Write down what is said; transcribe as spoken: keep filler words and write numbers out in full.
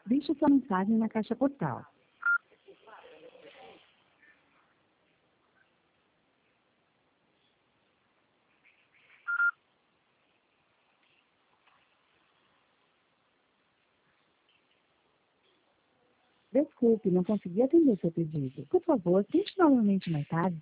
Deixe sua mensagem na caixa postal. Desculpe, não consegui atender seu pedido. Por favor, tente novamente mais tarde.